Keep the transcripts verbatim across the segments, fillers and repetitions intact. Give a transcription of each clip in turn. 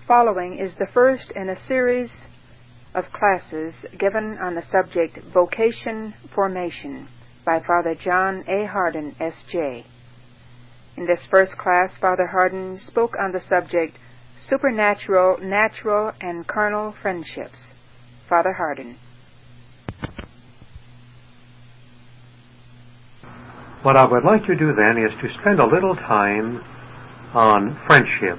following is the first in a series of classes given on the subject Vocation Formation by Father John A. Hardin, S J In this first class, Father Hardin spoke on the subject Supernatural, Natural, and Carnal Friendships. Father Hardin. What I would like to do then is to spend a little time on friendship.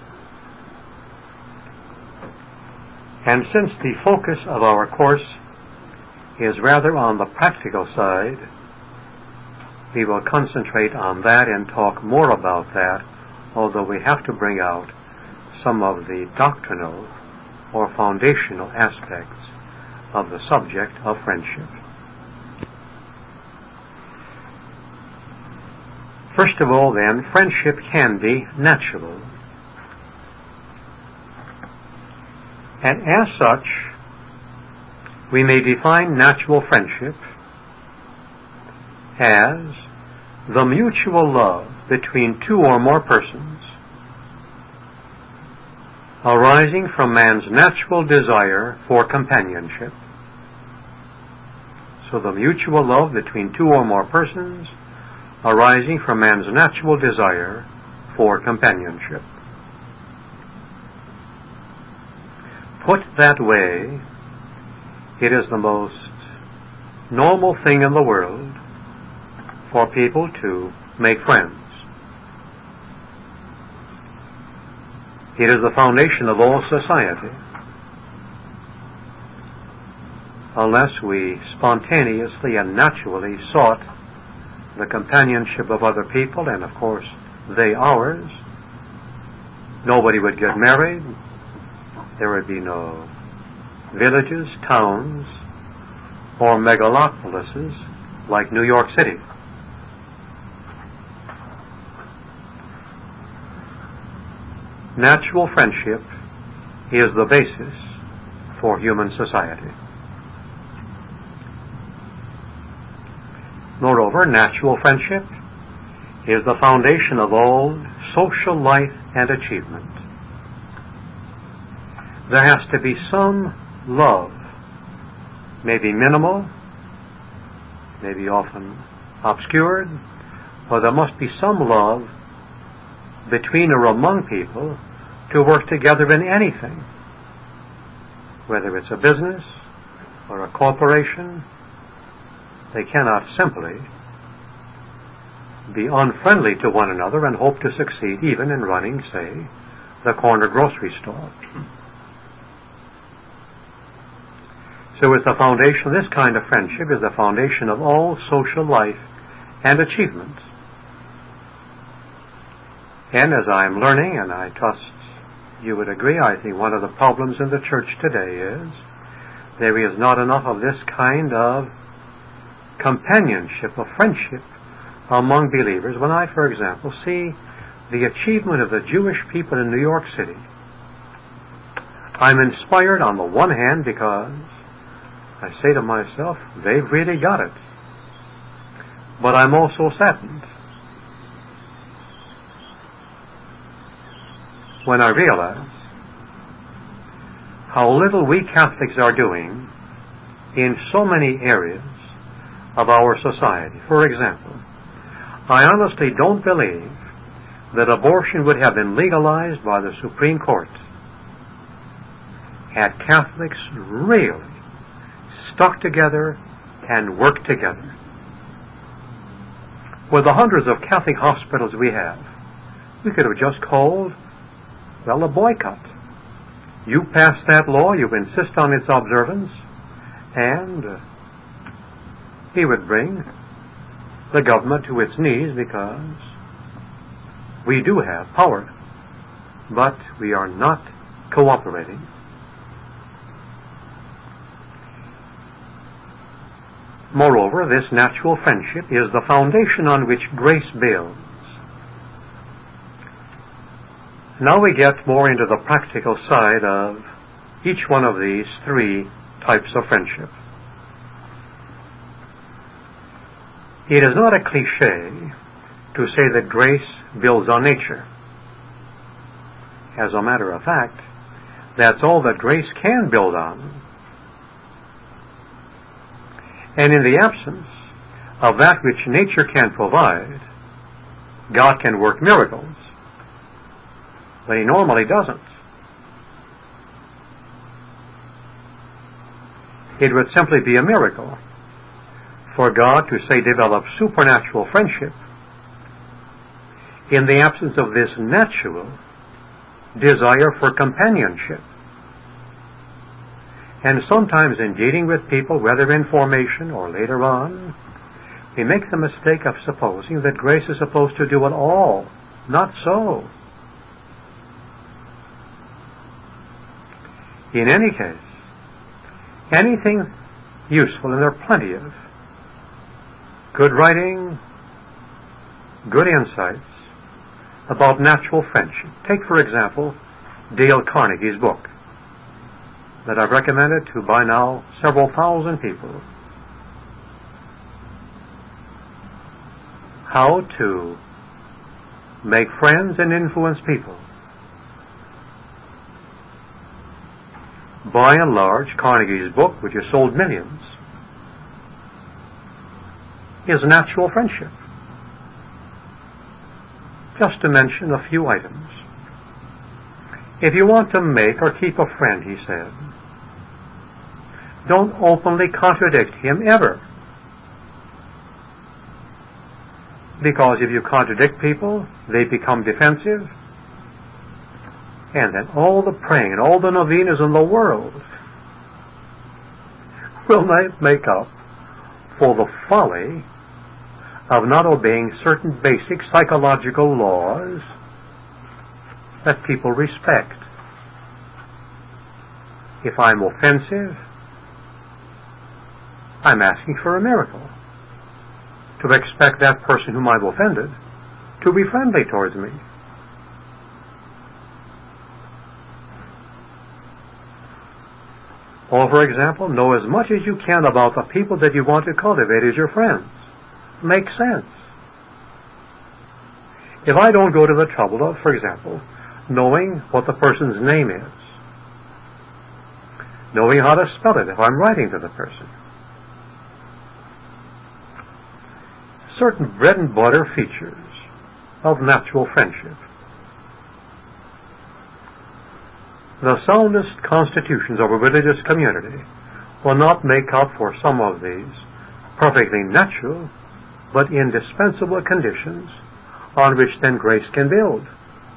And since the focus of our course is rather on the practical side, we will concentrate on that and talk more about that, although we have to bring out some of the doctrinal or foundational aspects of the subject of friendship. First of all, then, friendship can be natural. And as such, we may define natural friendship as the mutual love between two or more persons arising from man's natural desire for companionship. So the mutual love between two or more persons arising from man's natural desire for companionship. Put that way, it is the most normal thing in the world for people to make friends. It is the foundation of all society. Unless we spontaneously and naturally sought the companionship of other people, and of course they ours, nobody would get married. There would be no villages, towns, or megalopolises like New York City. Natural friendship is the basis for human society. Moreover, natural friendship is the foundation of all social life and achievement. There has to be some love, maybe minimal, maybe often obscured, or there must be some love between or among people to work together in anything, whether it's a business or a corporation. They cannot simply be unfriendly to one another and hope to succeed even in running, say, the corner grocery store. So it's the foundation, this kind of friendship is the foundation of all social life and achievement. And as I'm learning, and I trust you would agree, I think one of the problems in the church today is there is not enough of this kind of companionship, of friendship among believers. When I, for example, see the achievement of the Jewish people in New York City, I'm inspired on the one hand because I say to myself, they've really got it. But I'm also saddened when I realize how little we Catholics are doing in so many areas of our society. For example, I honestly don't believe that abortion would have been legalized by the Supreme Court had Catholics really stuck together and worked together. With the hundreds of Catholic hospitals we have, we could have just called, well, a boycott. You pass that law, you insist on its observance, and uh, he would bring the government to its knees because we do have power, but we are not cooperating. Moreover, this natural friendship is the foundation on which grace builds. Now we get more into the practical side of each one of these three types of friendship. It is not a cliché to say that grace builds on nature. As a matter of fact, That's all that grace can build on. And in the absence of that which nature can provide, God can work miracles, but He normally doesn't. It would simply be a miracle for God to, say, develop supernatural friendship in the absence of this natural desire for companionship. And sometimes in dealing with people, whether in formation or later on, we make the mistake of supposing that grace is supposed to do it all. Not so. In any case, anything useful, and there are plenty of good writing, good insights about natural friendship. Take, for example, Dale Carnegie's book that I've recommended to by now several thousand people. How to make friends and influence people. By and large, Carnegie's book, which has sold millions, is natural friendship. Just to mention a few items. If you want to make or keep a friend, he said, don't openly contradict him ever. Because if you contradict people, they become defensive, and then all the praying and all the novenas in the world will not make up for the folly of not obeying certain basic psychological laws that people respect. If I'm offensive, I'm asking for a miracle. To expect that person whom I've offended to be friendly towards me. Or, for example, know as much as you can about the people that you want to cultivate as your friends. Makes sense. If I don't go to the trouble of, for example, knowing what the person's name is, knowing how to spell it if I'm writing to the person, certain bread and butter features of natural friendship. The soundest constitutions of a religious community will not make up for some of these perfectly natural but indispensable conditions on which then grace can build.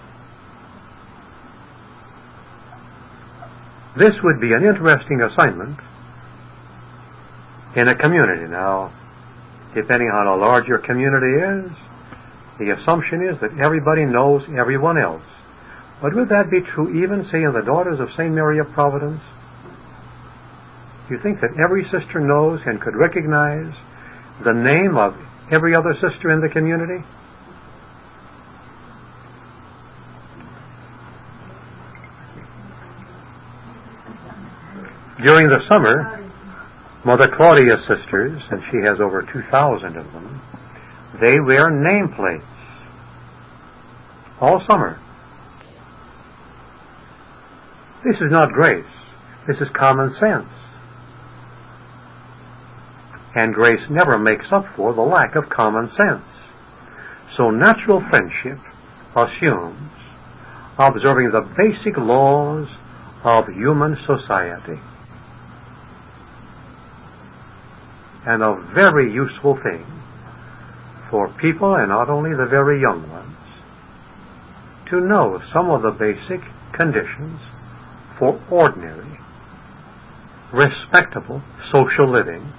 This would be an interesting assignment in a community. Now, depending on how large your community is, the assumption is that everybody knows everyone else. But would that be true even, say, in the Daughters of Saint Mary of Providence? Do you think that every sister knows and could recognize the name of every other sister in the community? During the summer, Mother Claudia's sisters, and she has over two thousand of them, they wear nameplates all summer. This is not grace. This is common sense. And grace never makes up for the lack of common sense. So natural friendship assumes observing the basic laws of human society. And a very useful thing for people, and not only the very young ones, to know some of the basic conditions for ordinary, respectable social living.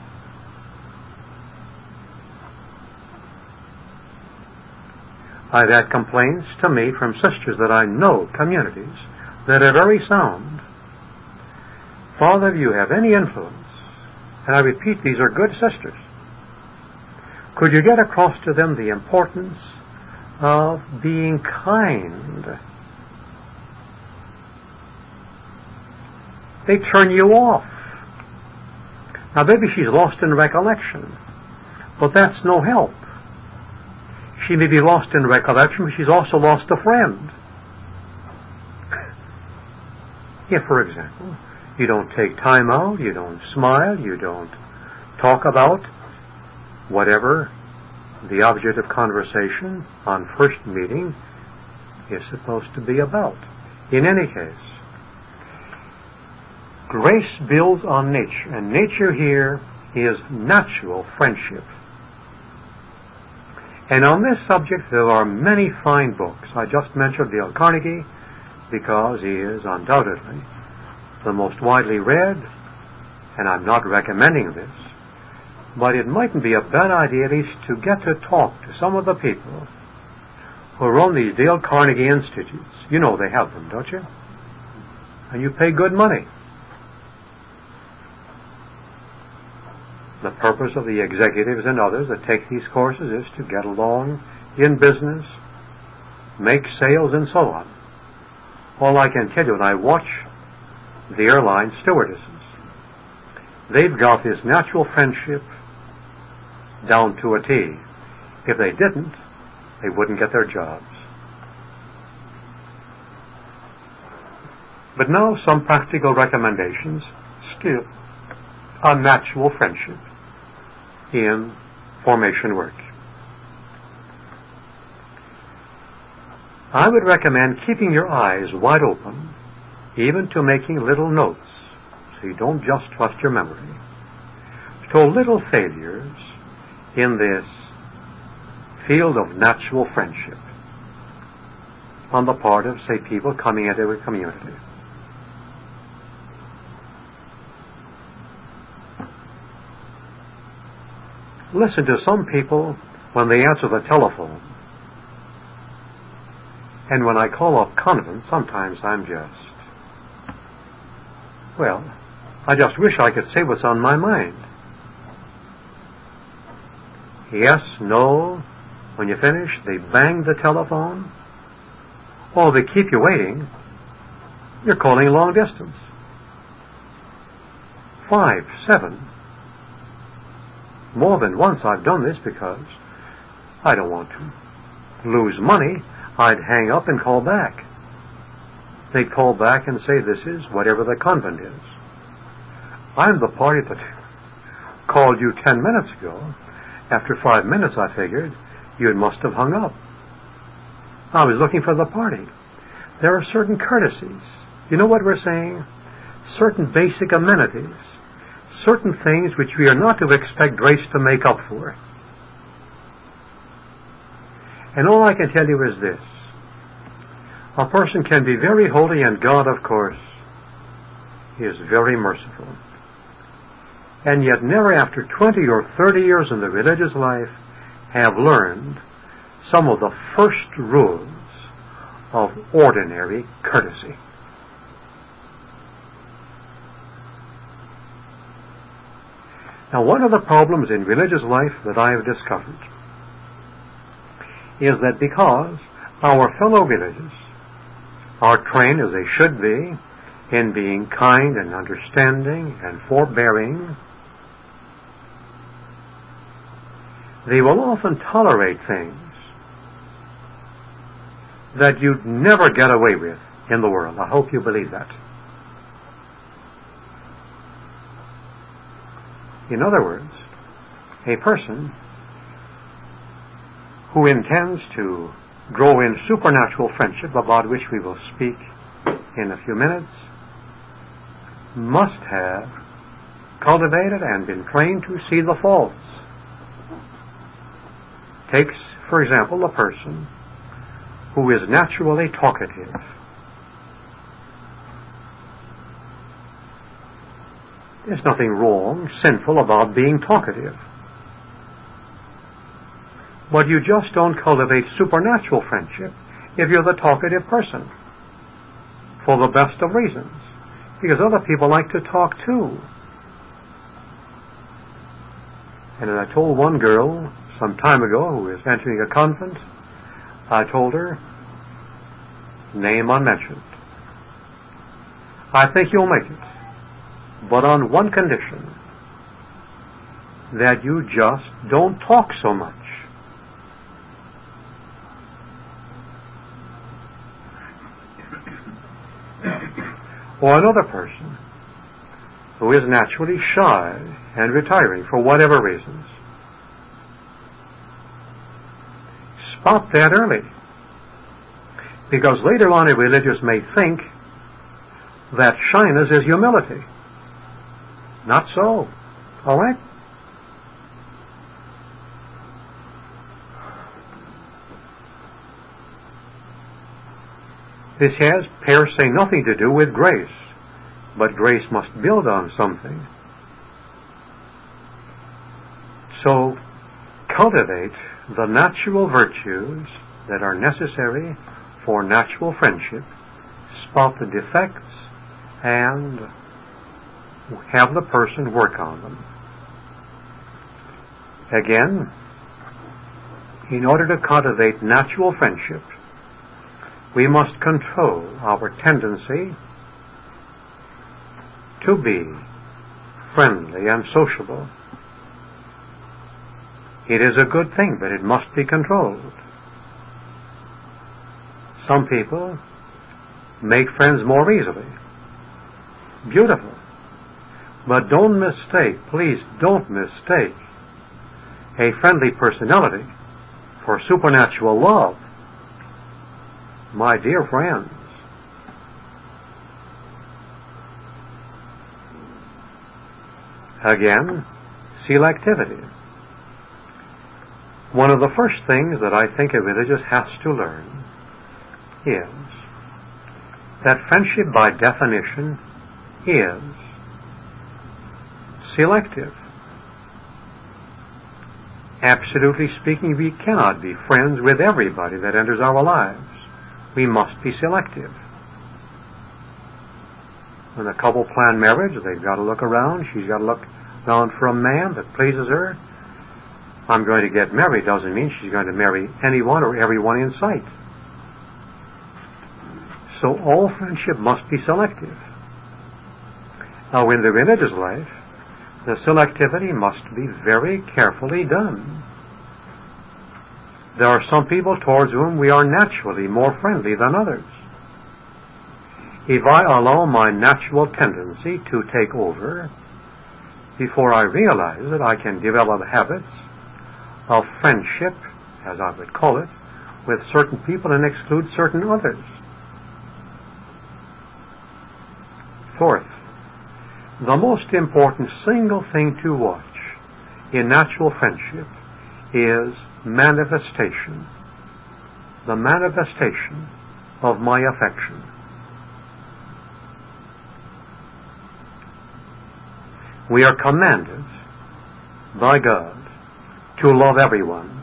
I've had complaints to me from sisters that I know, communities, that are very sound. Father, if you have any influence, and I repeat, these are good sisters, could you get across to them the importance of being kind? They turn you off. Now maybe she's lost in recollection, but that's no help. She may be lost in recollection, but she's also lost a friend. If, for example, you don't take time out, you don't smile, you don't talk about whatever the object of conversation on first meeting is supposed to be about. In any case, grace builds on nature, and nature here is natural friendship. And on this subject there are many fine books. I just mentioned Dale Carnegie because he is undoubtedly the most widely read, and I'm not recommending this, but it mightn't be a bad idea at least to get to talk to some of the people who run these Dale Carnegie Institutes. You know they have them, don't you? And you pay good money. The purpose of the executives and others that take these courses is to get along in business, make sales, and so on. All I can tell you, when I watch the airline stewardesses, they've got this natural friendship down to a T. If they didn't, they wouldn't get their jobs. But now some practical recommendations still on natural friendship in formation work. I would recommend keeping your eyes wide open, even to making little notes, so you don't just trust your memory, to little failures in this field of natural friendship on the part of, say, people coming into a community. Listen to some people when they answer the telephone. And when I call up convent, sometimes I'm just, well, I just wish I could say what's on my mind. Yes, no. When you finish, they bang the telephone. Or they keep you waiting. You're calling long distance. Five, seven. More than once I've done this because I don't want to lose money. I'd hang up and call back. They'd call back and say, this is whatever the convent is. I'm the party that called you ten minutes ago. After five minutes, I figured, you must have hung up. I was looking for the party. There are certain courtesies. You know what we're saying? Certain basic amenities. Certain things which we are not to expect grace to make up for. And all I can tell you is this. A person can be very holy, and God, of course, is very merciful. And yet never after twenty or thirty years in the religious life have learned some of the first rules of ordinary courtesy. Now, one of the problems in religious life that I have discovered is that because our fellow religious are trained, as they should be, in being kind and understanding and forbearing, they will often tolerate things that you'd never get away with in the world. I hope you believe that. In other words, a person who intends to grow in supernatural friendship, about which we will speak in a few minutes, must have cultivated and been trained to see the faults. Takes, for example, a person who is naturally talkative. There's nothing wrong, sinful about being talkative. But you just don't cultivate supernatural friendship if you're the talkative person, for the best of reasons, because other people like to talk too. And I told one girl some time ago who was entering a convent, I told her, name unmentioned, I think you'll make it, but on one condition, that you just don't talk so much. or another person who is naturally shy and retiring for whatever reasons. Spot that early, because later on a religious may think that shyness is humility. Not so. All right? This has, per se, nothing to do with grace, but grace must build on something. So, cultivate the natural virtues that are necessary for natural friendship, spot the defects, and have the person work on them. Again, in order to cultivate natural friendship, we must control our tendency to be friendly and sociable. It is a good thing, but it must be controlled. Some people make friends more easily. Beautiful. But don't mistake, please don't mistake, a friendly personality for supernatural love. My dear friends, again, selectivity. One of the first things that I think a religious has to learn is that friendship by definition is selective. Absolutely speaking, we cannot be friends with everybody that enters our lives. We must be selective. When a couple plan marriage, they've got to look around. She's got to look around for a man that pleases her. I'm going to get married doesn't mean she's going to marry anyone or everyone in sight. So all friendship must be selective. Now, in the religious life, the selectivity must be very carefully done. There are some people towards whom we are naturally more friendly than others. If I allow my natural tendency to take over, before I realize it, I can develop habits of friendship, as I would call it, with certain people and exclude certain others. Fourth, the most important single thing to watch in natural friendship is manifestation. The manifestation of my affection. We are commanded by God to love everyone.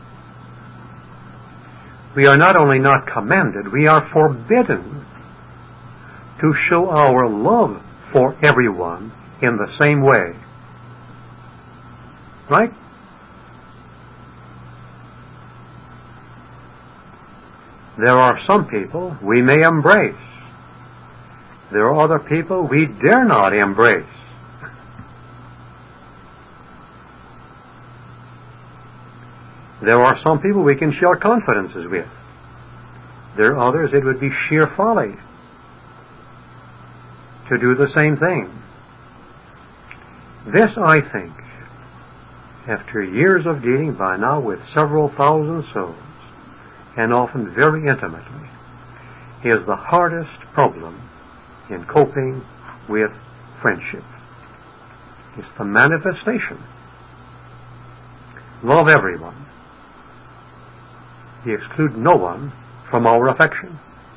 We are not only not commanded, we are forbidden to show our love for everyone in the same way. Right? There are some people we may embrace. There are other people we dare not embrace. There are some people we can share confidences with. There are others it would be sheer folly to do the same thing. This, I think, after years of dealing by now with several thousand souls, and often very intimately, is the hardest problem in coping with friendship. It's the manifestation. Love everyone. We exclude no one from our affection.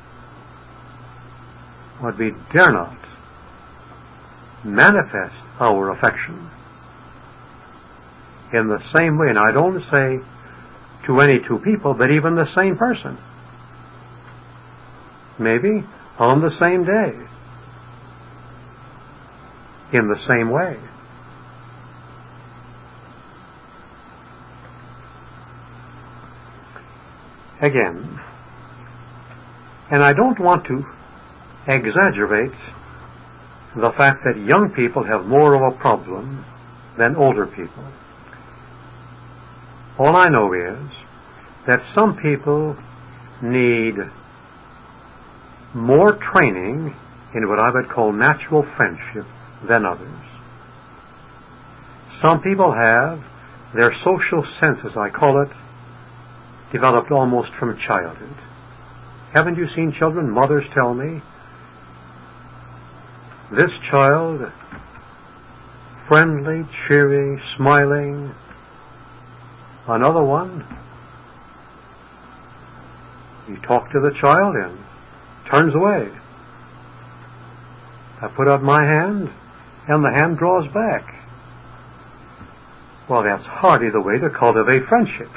But we dare not manifest our affection in the same way, and I don't say to any two people, but even the same person. Maybe on the same day. In the same way. Again, and I don't want to exaggerate the fact that young people have more of a problem than older people. All I know is that some people need more training in what I would call natural friendship than others. Some people have their social sense, as I call it, developed almost from childhood. Haven't you seen children? Mothers tell me, this child, friendly, cheery, smiling. Another one, you talk to the child and turns away. I put out my hand and the hand draws back. Well, that's hardly the way to cultivate friendship.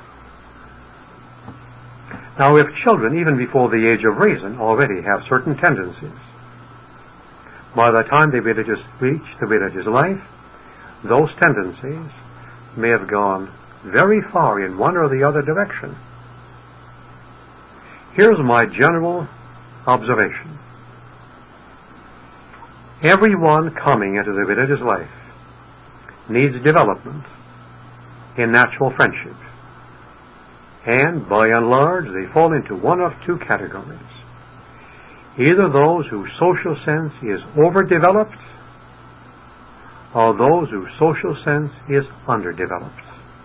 Now, if children, even before the age of reason, already have certain tendencies, by the time they religious reach the religious life, those tendencies may have gone very far in one or the other direction. Here's my general observation. Everyone coming into the religious life needs development in natural friendship. And by and large, they fall into one of two categories. Either those whose social sense is overdeveloped, or those whose social sense is underdeveloped.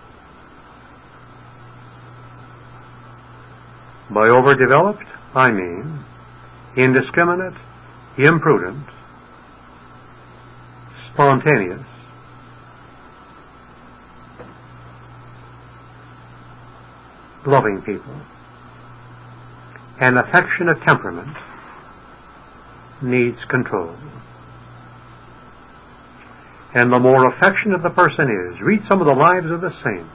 By overdeveloped, I mean indiscriminate, imprudent, spontaneous, loving people. An affectionate temperament needs control. And the more affectionate the person is, read some of the lives of the saints.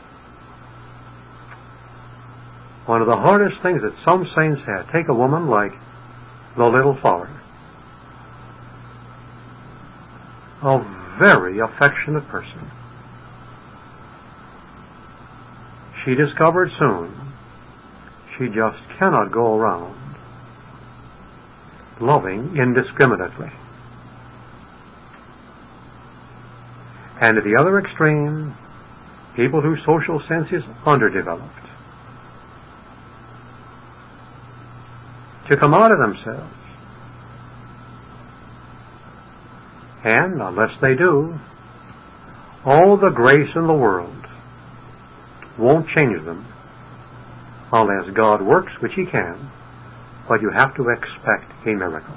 One of the hardest things that some saints had, take a woman like the little flower. A very affectionate person. She discovered soon she just cannot go around loving indiscriminately. And at the other extreme, people whose social sense is underdeveloped. To come out of themselves. And unless they do, all the grace in the world won't change them unless God works, which He can, but you have to expect a miracle.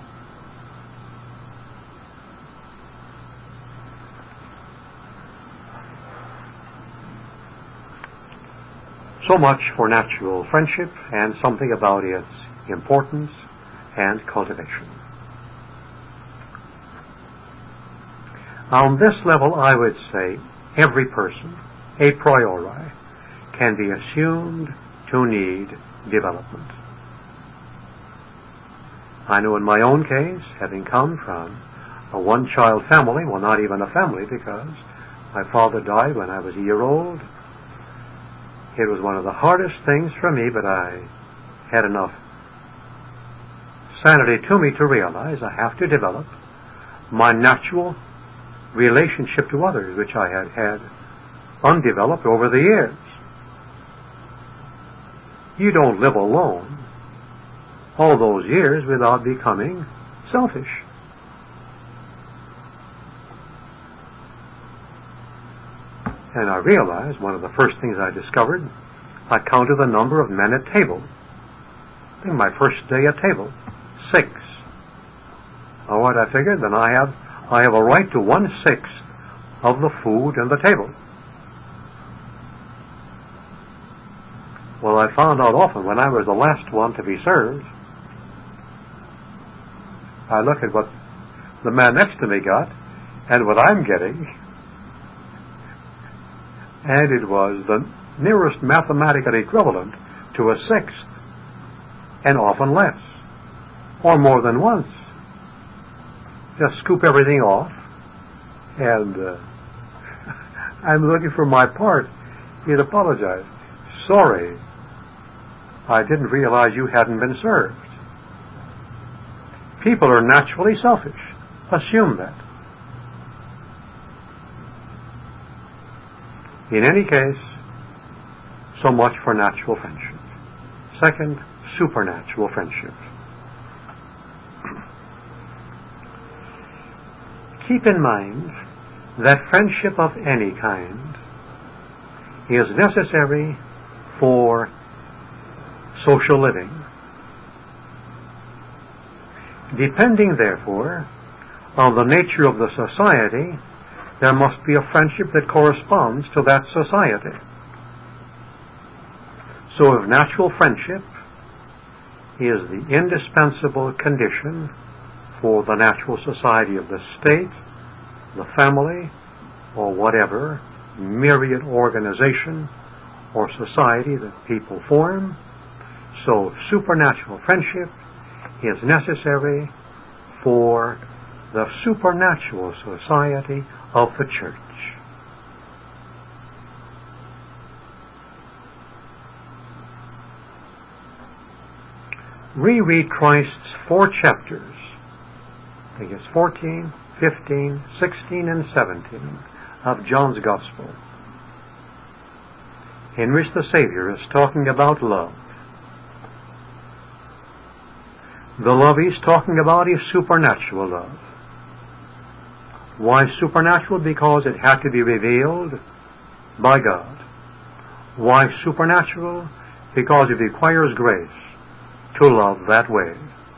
So much for natural friendship and something about its importance and cultivation. On this level, I would say every person, a priori, can be assumed to need development. I know in my own case, having come from a one-child family, well, not even a family, because my father died when I was a year old. It was one of the hardest things for me, but I had enough sanity to me to realize I have to develop my natural relationship to others, which I had had undeveloped over the years. You don't live alone all those years without becoming selfish. And I realized one of the first things I discovered, I counted the number of men at table. I think my first day at table, six. All right, I figured, then I have I have a right to one-sixth of the food and the table. Well, I found out often when I was the last one to be served, I look at what the man next to me got and what I'm getting, and it was the nearest mathematical equivalent to a sixth, and often less, or more than once. Just scoop everything off, and uh, I'm looking for my part. He'd apologize. Sorry, I didn't realize you hadn't been served. People are naturally selfish. Assume that. In any case, so much for natural friendship. Second, supernatural friendship. keep in mind that friendship of any kind is necessary for social living. Depending, therefore, on the nature of the society, there must be a friendship that corresponds to that society. So if natural friendship is the indispensable condition for the natural society of the state, the family, or whatever myriad organization or society that people form, so supernatural friendship is necessary for the supernatural society of the church. Reread Christ's four chapters, I think it's fourteen, fifteen, sixteen, and seventeen of John's Gospel, in which the Savior is talking about love. The love he's talking about is supernatural love. Why supernatural? Because it had to be revealed by God. Why supernatural? Because it requires grace to love that way.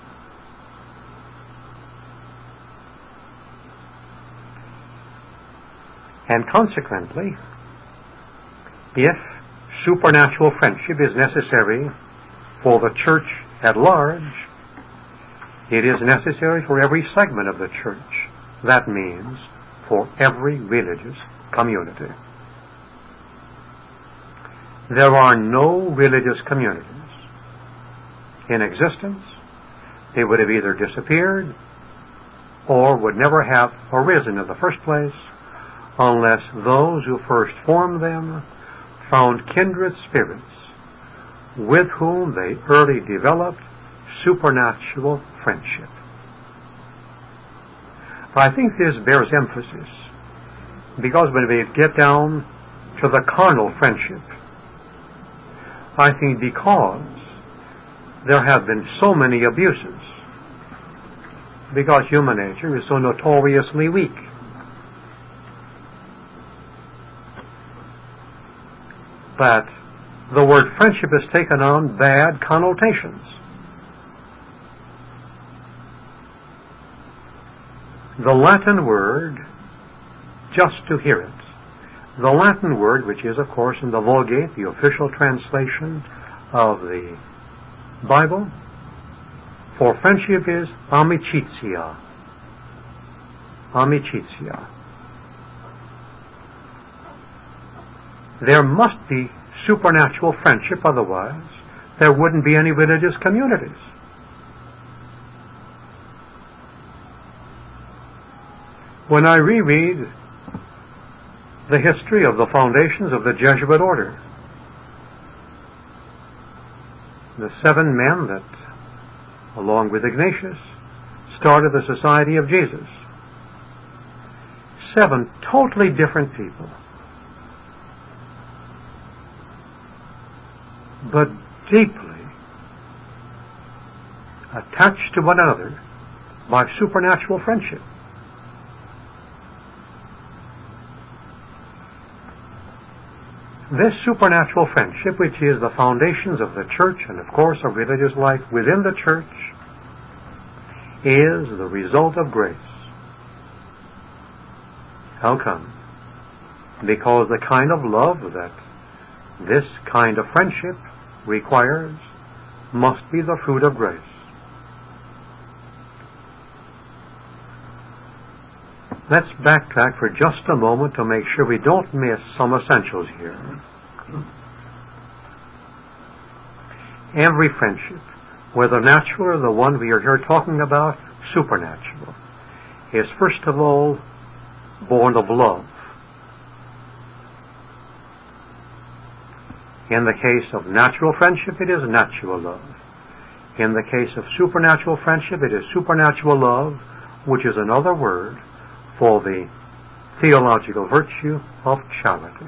And consequently, if supernatural friendship is necessary for the church at large, it is necessary for every segment of the church. That means for every religious community. There are no religious communities in existence. They would have either disappeared or would never have arisen in the first place unless those who first formed them found kindred spirits with whom they early developed supernatural friendship. I think this bears emphasis because when we get down to the carnal friendship, I think because there have been so many abuses, because human nature is so notoriously weak. But the word friendship has taken on bad connotations. The Latin word, just to hear it, the Latin word, which is, of course, in the Vulgate, the official translation of the Bible, for friendship is amicitia. Amicitia. There must be supernatural friendship, otherwise there wouldn't be any religious communities. When I reread the history of the foundations of the Jesuit order, the seven men that, along with Ignatius, started the Society of Jesus, seven totally different people, but deeply attached to one another by supernatural friendship. This supernatural friendship, which is the foundations of the church and, of course, of religious life within the church, is the result of grace. How come? Because the kind of love that this kind of friendship requires must be the fruit of grace. Let's backtrack for just a moment to make sure we don't miss some essentials here. Every friendship, whether natural or the one we are here talking about, supernatural, is first of all born of love. In the case of natural friendship, it is natural love. In the case of supernatural friendship, it is supernatural love, which is another word for the theological virtue of charity.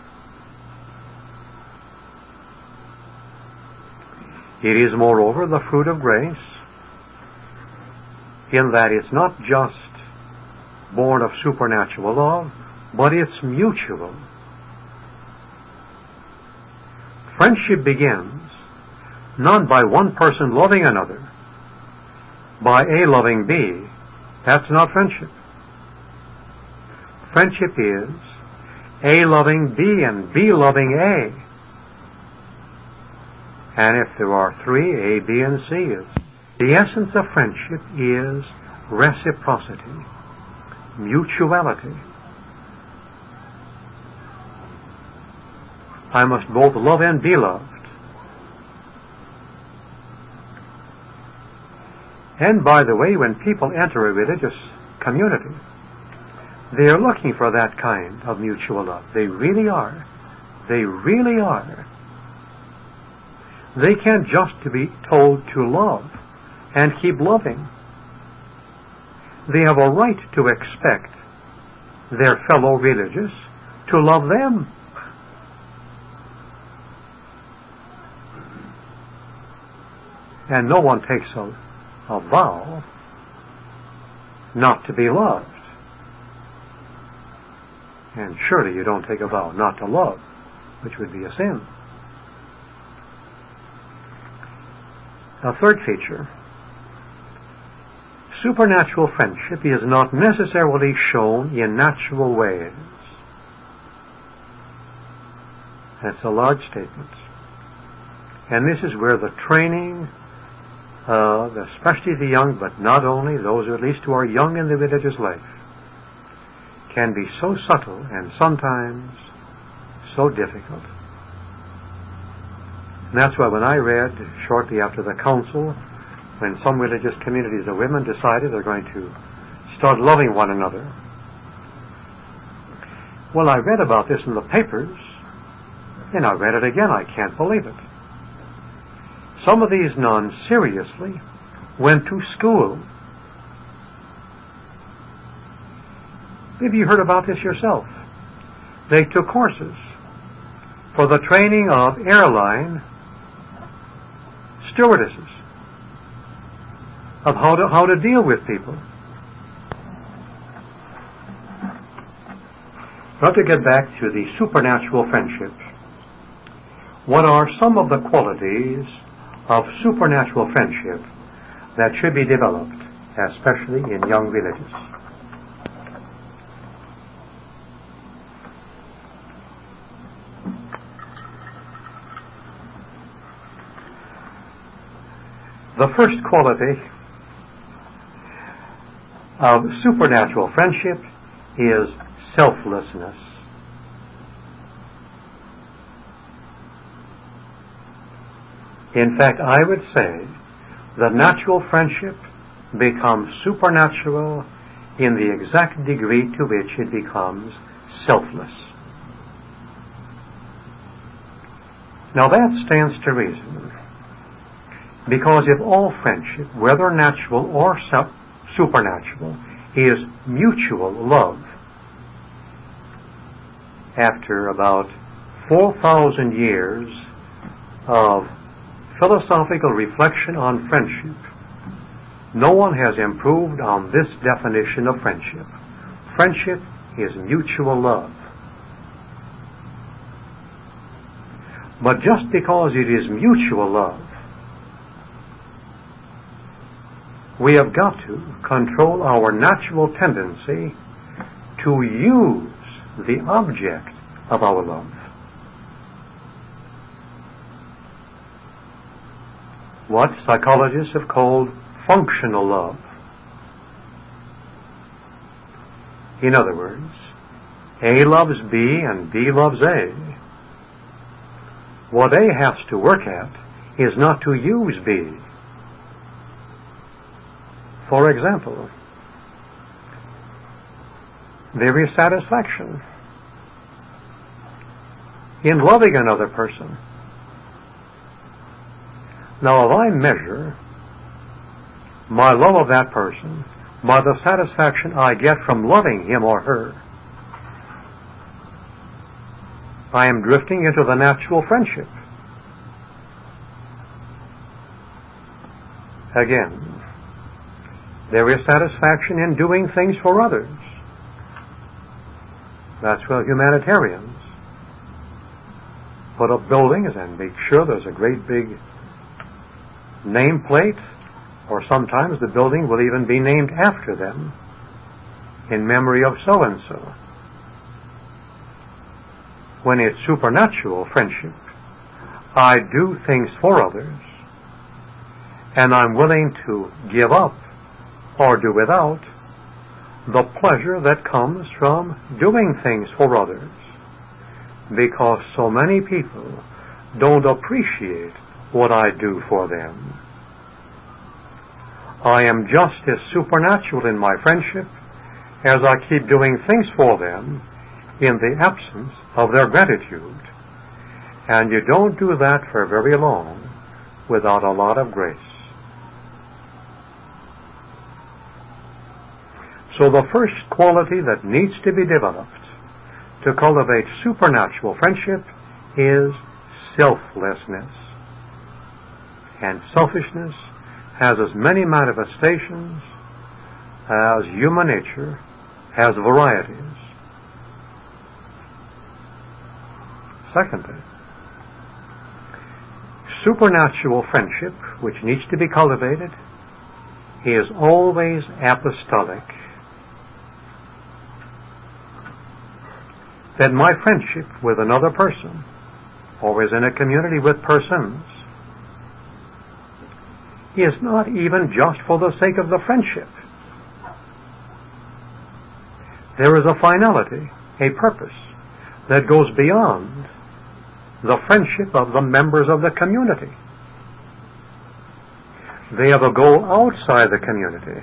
It is, moreover, the fruit of grace, in that it's not just born of supernatural love, but it's mutual. Friendship begins not by one person loving another, by A loving B. That's not friendship. Friendship is A loving B and B loving A. And if there are three, A, B, and C is. The essence of friendship is reciprocity, mutuality. I must both love and be loved. And by the way, when people enter a religious community, they are looking for that kind of mutual love. They really are. They really are. They can't just be told to love and keep loving. They have a right to expect their fellow religious to love them. And no one takes a, a vow not to be loved. And surely you don't take a vow not to love, which would be a sin. A third feature. Supernatural friendship is not necessarily shown in natural ways. That's a large statement. And this is where the training of, especially the young, but not only, those at least who are young in the religious life, can be so subtle and sometimes so difficult. And that's why when I read, shortly after the council, when some religious communities of women decided they're going to start loving one another, well, I read about this in the papers, and I read it again. I can't believe it. Some of these nuns seriously went to school. Maybe you heard about this yourself. They took courses for the training of airline stewardesses, of how to, how to deal with people. Now to get back to the supernatural friendship, what are some of the qualities of supernatural friendship that should be developed, especially in young religious? The first quality of supernatural friendship is selflessness. In fact, I would say that natural friendship becomes supernatural in the exact degree to which it becomes selfless. Now that stands to reason, because if all friendship, whether natural or supernatural, is mutual love, after about four thousand years of philosophical reflection on friendship, no one has improved on this definition of friendship. Friendship is mutual love. But just because it is mutual love, we have got to control our natural tendency to use the object of our love. What psychologists have called functional love. In other words, A loves B and B loves A. What A has to work at is not to use B. For example, there is satisfaction in loving another person. Now, if I measure my love of that person by the satisfaction I get from loving him or her, I am drifting into the natural friendship. Again, there is satisfaction in doing things for others. That's where humanitarians put up buildings and make sure there's a great big nameplate, or sometimes the building will even be named after them in memory of so-and-so. When it's supernatural friendship, I do things for others, and I'm willing to give up or do without the pleasure that comes from doing things for others, because so many people don't appreciate what I do for them. I am just as supernatural in my friendship as I keep doing things for them in the absence of their gratitude. And you don't do that for very long without a lot of grace. So the first quality that needs to be developed to cultivate supernatural friendship is selflessness. And selfishness has as many manifestations as human nature has varieties. Secondly, supernatural friendship, which needs to be cultivated, is always apostolic. That my friendship with another person, or is in a community with persons, is not even just for the sake of the friendship. There is a finality, a purpose, that goes beyond the friendship of the members of the community. They have a goal outside the community.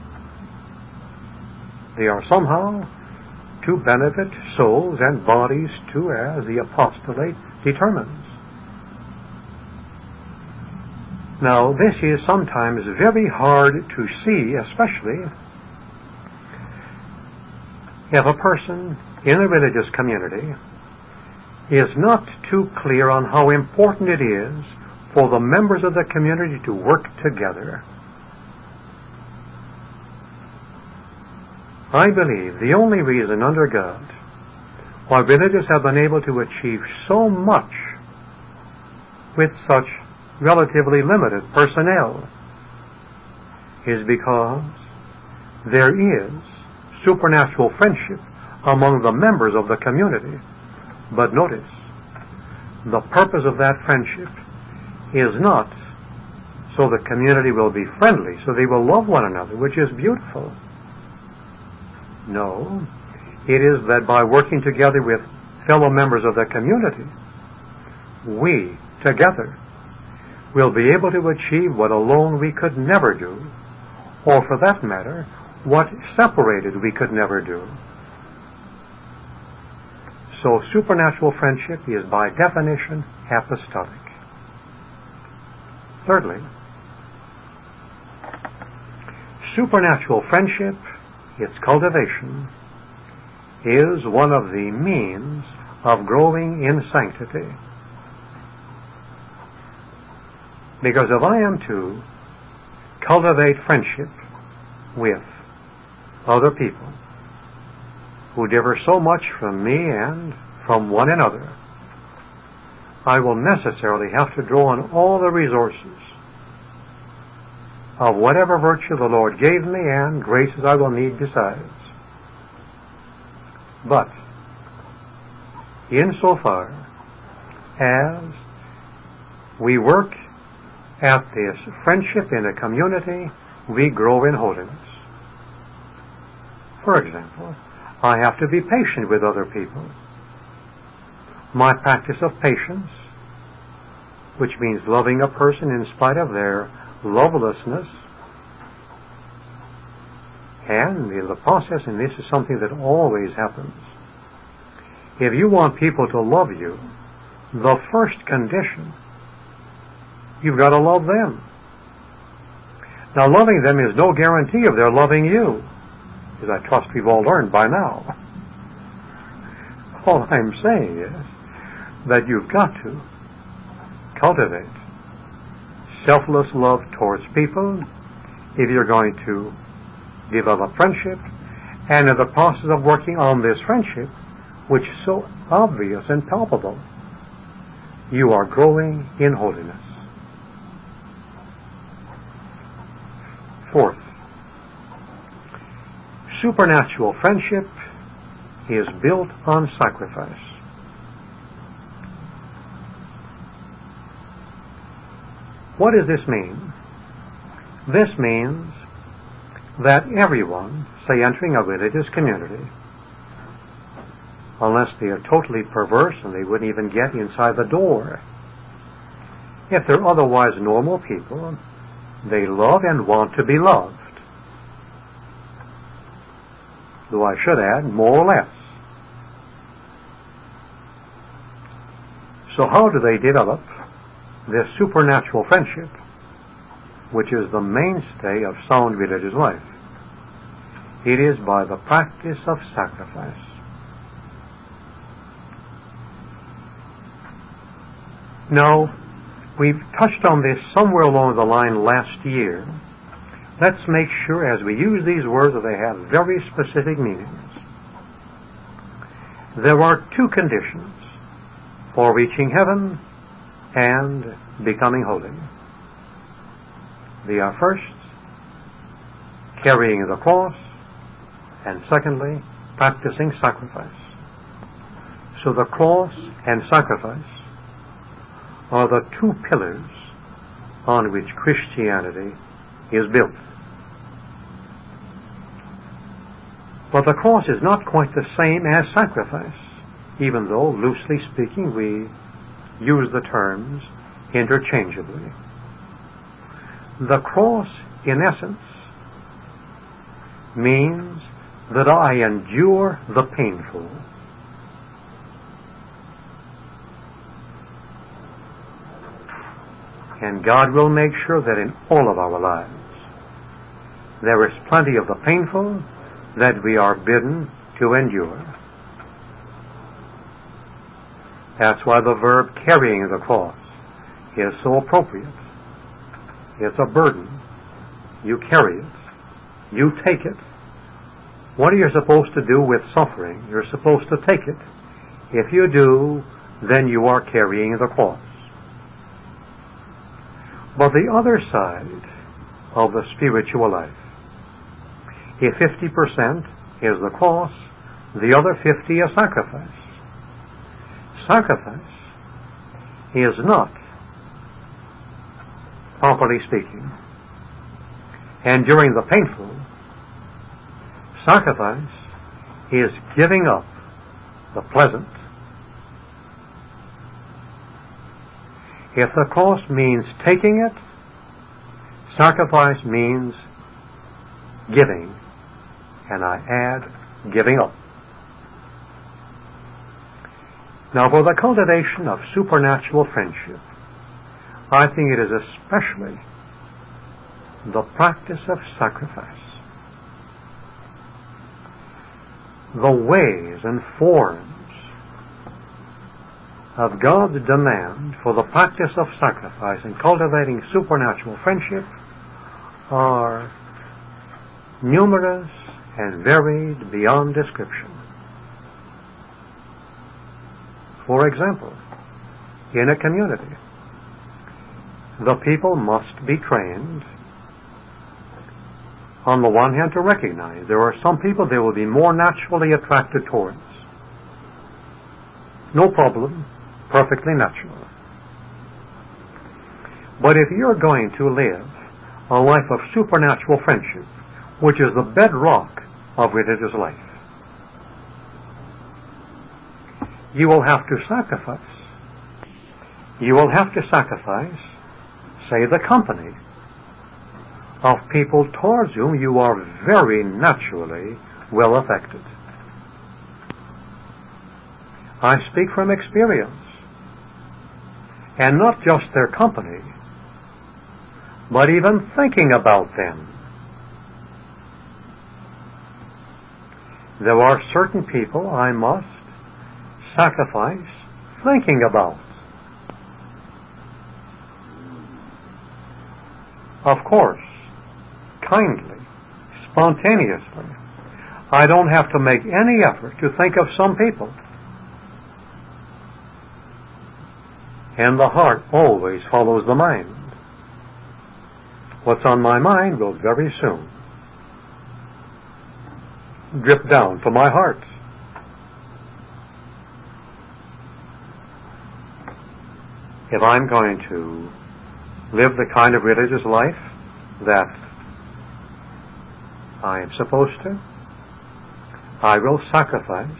They are somehow to benefit souls and bodies too, as the apostolate determines. Now, this is sometimes very hard to see, especially if a person in a religious community is not too clear on how important it is for the members of the community to work together. I believe the only reason under God why religious have been able to achieve so much with such relatively limited personnel is because there is supernatural friendship among the members of the community. But notice, the purpose of that friendship is not so the community will be friendly, so they will love one another, which is beautiful. No, it is that by working together with fellow members of the community, we, together, will be able to achieve what alone we could never do, or for that matter, what separated we could never do. So supernatural friendship is by definition apostolic. Thirdly, supernatural friendship, its cultivation, is one of the means of growing in sanctity. Because if I am to cultivate friendship with other people who differ so much from me and from one another, I will necessarily have to draw on all the resources of whatever virtue the Lord gave me and graces I will need besides. But, insofar as we work at this friendship in a community, we grow in holiness. For example, I have to be patient with other people. My practice of patience, which means loving a person in spite of their lovelessness, and the process in this is something that always happens. If you want people to love you, the first condition, you've got to love them. Now, loving them is no guarantee of their loving you, as I trust we've all learned by now. All I'm saying is that you've got to cultivate selfless love towards people if you're going to develop friendship, and in the process of working on this friendship, which is so obvious and palpable, you are growing in holiness. Fourth, supernatural friendship is built on sacrifice. What does this mean? This means that everyone, say entering a religious community, unless they are totally perverse and they wouldn't even get inside the door, if they're otherwise normal people, they love and want to be loved. Though I should add, more or less. So how do they develop this supernatural friendship, which is the mainstay of sound religious life? It is by the practice of sacrifice. Now, we've touched on this somewhere along the line last year. Let's make sure as we use these words that they have very specific meanings. There are two conditions for reaching heaven and becoming holy. They are first, carrying the cross, and secondly, practicing sacrifice. So the cross and sacrifice are the two pillars on which Christianity is built. But the cross is not quite the same as sacrifice, even though, loosely speaking, we use the terms interchangeably. The cross, in essence, means that I endure the painful. And God will make sure that in all of our lives there is plenty of the painful that we are bidden to endure. That's why the verb carrying the cross is so appropriate. It's a burden. You carry it. You take it. What are you supposed to do with suffering? You're supposed to take it. If you do, then you are carrying the cross. But the other side of the spiritual life, if fifty percent is the cross, the other fifty is sacrifice. Sacrifice is not, properly speaking, enduring the painful. Sacrifice is giving up the pleasant. If the cross means taking it, sacrifice means giving, and I add giving up. Now, for the cultivation of supernatural friendship, I think it is especially the practice of sacrifice. The ways and forms of God's demand for the practice of sacrifice in cultivating supernatural friendship are numerous and varied beyond description. For example, in a community, the people must be trained, on the one hand, to recognize there are some people they will be more naturally attracted towards. No problem, perfectly natural. But if you're going to live a life of supernatural friendship, which is the bedrock of religious life, you will have to sacrifice. You will have to sacrifice, say, the company of people towards whom you are very naturally well affected. I speak from experience, and not just their company, but even thinking about them. There are certain people I must sacrifice thinking about. Of course, kindly, spontaneously. I don't have to make any effort to think of some people And the heart always follows the mind. What's on my mind will very soon drip down to my heart. If I'm going to live the kind of religious life that I am supposed to, I will sacrifice.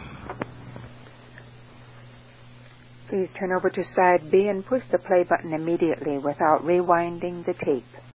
Please turn over to side B and push the play button immediately without rewinding the tape.